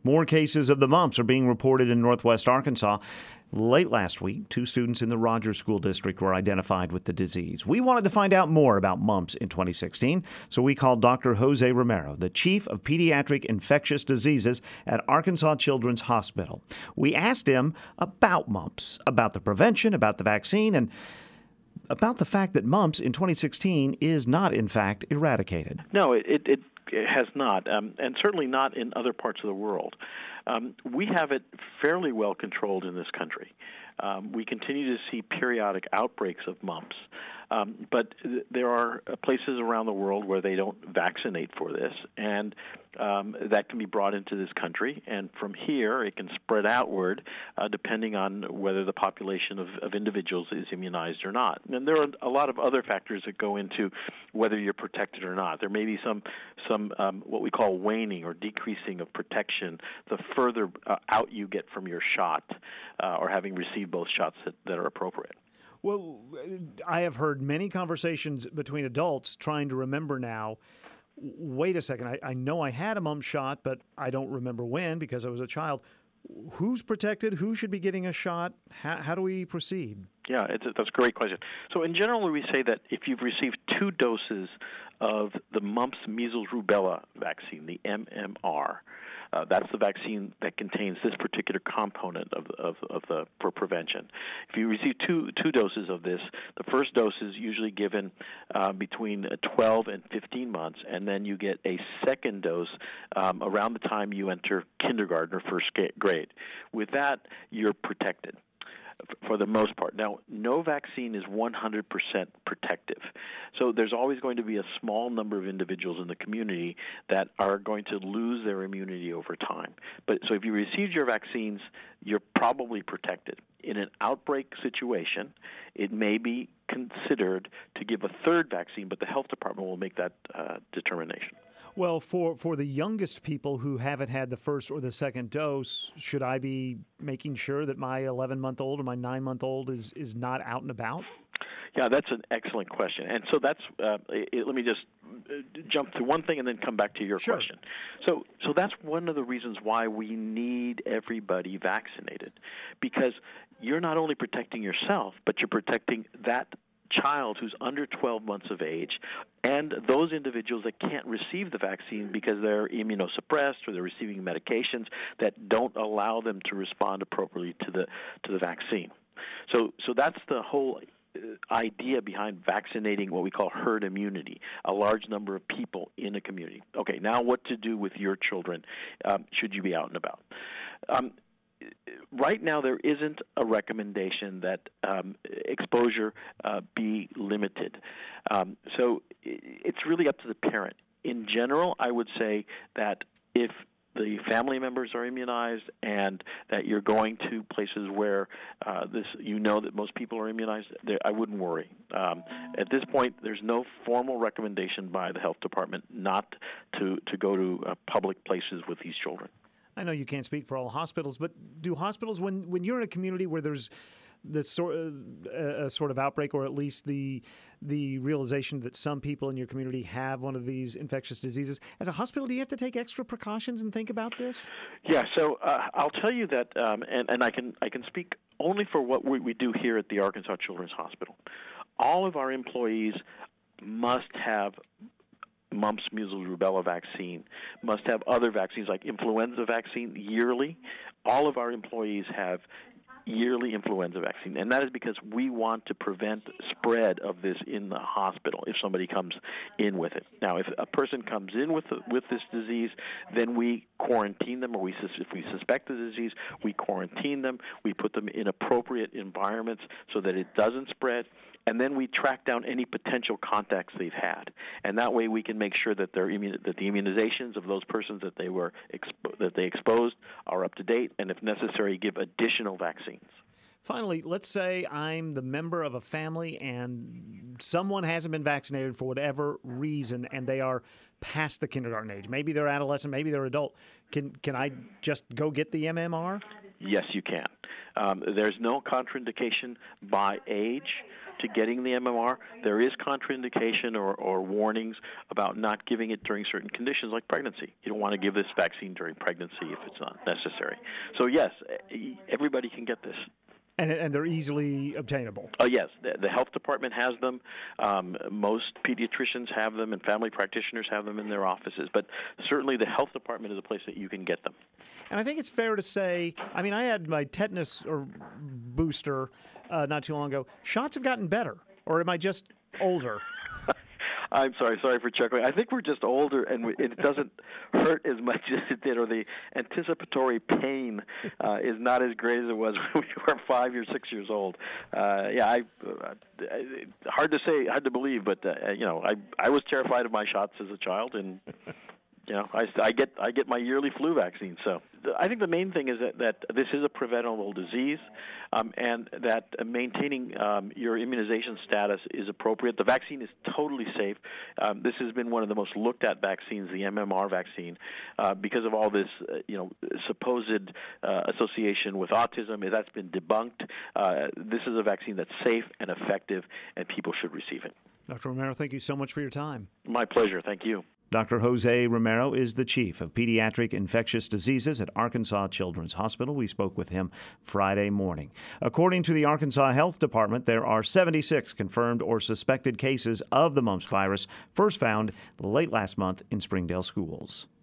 More cases of the mumps are being reported in northwest Arkansas. Late last week, 2 students in the Rogers School District were identified with the disease. We wanted to find out more about mumps in 2016, so we called Dr. Jose Romero, the chief of pediatric infectious diseases at Arkansas Children's Hospital. We asked him about mumps, about the prevention, about the vaccine, and about the fact that mumps in 2016 is not, in fact, eradicated. No, it has not, and certainly not in other parts of the world. We have it fairly well controlled in this country. We continue to see periodic outbreaks of mumps, but there are places around the world where they don't vaccinate for this, and that can be brought into this country, and from here it can spread outward depending on whether the population of individuals is immunized or not. And there are a lot of other factors that go into whether you're protected or not. There may be some what we call waning or decreasing of protection the further out you get from your shot or having received both shots that are appropriate. Well, I have heard many conversations between adults trying to remember now, wait a second, I know I had a mump shot, but I don't remember when because I was a child. Who's protected? Who should be getting a shot? How do we proceed? Yeah, that's a great question. So in general, we say that if you've received 2 doses of the mumps, measles, rubella vaccine, the MMR, that's the vaccine that contains this particular component for prevention. If you receive two doses of this, the first dose is usually given between 12 and 15 months, and then you get a second dose around the time you enter kindergarten or first grade. With that, you're protected for the most part. Now, no vaccine is 100% protective. So there's always going to be a small number of individuals in the community that are going to lose their immunity over time. But so if you received your vaccines, you're probably protected. In an outbreak situation, it may be considered to give a third vaccine, but the health department will make that determination. Well, for the youngest people who haven't had the first or the second dose, should I be making sure that my 11-month-old or my 9-month-old is not out and about? Yeah, that's an excellent question. And so that's let me just jump to one thing and then come back to your Sure. question. So that's one of the reasons why we need everybody vaccinated, because you're not only protecting yourself, but you're protecting that child who's under 12 months of age and those individuals that can't receive the vaccine because they're immunosuppressed or they're receiving medications that don't allow them to respond appropriately to the vaccine. So that's the whole idea behind vaccinating what we call herd immunity, a large number of people in a community. Okay, now what to do with your children should you be out and about. Right now, there isn't a recommendation that exposure be limited. So it's really up to the parent. In general, I would say that if the family members are immunized and that you're going to places where that most people are immunized, I wouldn't worry. At this point, there's no formal recommendation by the health department not to go to public places with these children. I know you can't speak for all hospitals, but do hospitals, when you're in a community where there's this sort of outbreak, or at least the realization that some people in your community have one of these infectious diseases, as a hospital, do you have to take extra precautions and think about this? Yeah, so I'll tell you that, and I can speak only for what we do here at the Arkansas Children's Hospital. All of our employees must have mumps, measles, rubella vaccine, must have other vaccines like influenza vaccine yearly. All of our employees have yearly influenza vaccine, and that is because we want to prevent spread of this in the hospital if somebody comes in with it. Now, if a person comes in with this disease, then we quarantine them, or if we suspect the disease, we quarantine them. We put them in appropriate environments so that it doesn't spread, and then we track down any potential contacts they've had, and that way we can make sure that that the immunizations of those persons that they exposed are up to date, and if necessary, give additional vaccines. Finally, let's say I'm the member of a family and someone hasn't been vaccinated for whatever reason, and they are past the kindergarten age. Maybe they're adolescent, maybe they're adult. Can I just go get the MMR? Yes, you can. There's no contraindication by age. to getting the MMR, there is contraindication or warnings about not giving it during certain conditions like pregnancy. You don't want to give this vaccine during pregnancy if it's not necessary. So yes, everybody can get this. And they're easily obtainable. Yes, the health department has them. Most pediatricians have them, and family practitioners have them in their offices. But certainly the health department is a place that you can get them. And I think it's fair to say, I mean, I had my tetanus or booster not too long ago. Shots have gotten better, or am I just older? I'm sorry for chuckling. I think we're just older, and it doesn't hurt as much as it did, or the anticipatory pain is not as great as it was when we were 5 or 6 years old. Hard to say, hard to believe, but I was terrified of my shots as a child, and I get my yearly flu vaccine. So I think the main thing is that this is a preventable disease, and that maintaining your immunization status is appropriate. The vaccine is totally safe. This has been one of the most looked at vaccines, the MMR vaccine, because of all this supposed association with autism. That's been debunked. This is a vaccine that's safe and effective, and people should receive it. Dr. Romero, thank you so much for your time. My pleasure. Thank you. Dr. Jose Romero is the chief of pediatric infectious diseases at Arkansas Children's Hospital. We spoke with him Friday morning. According to the Arkansas Health Department, there are 76 confirmed or suspected cases of the mumps virus, first found late last month in Springdale schools.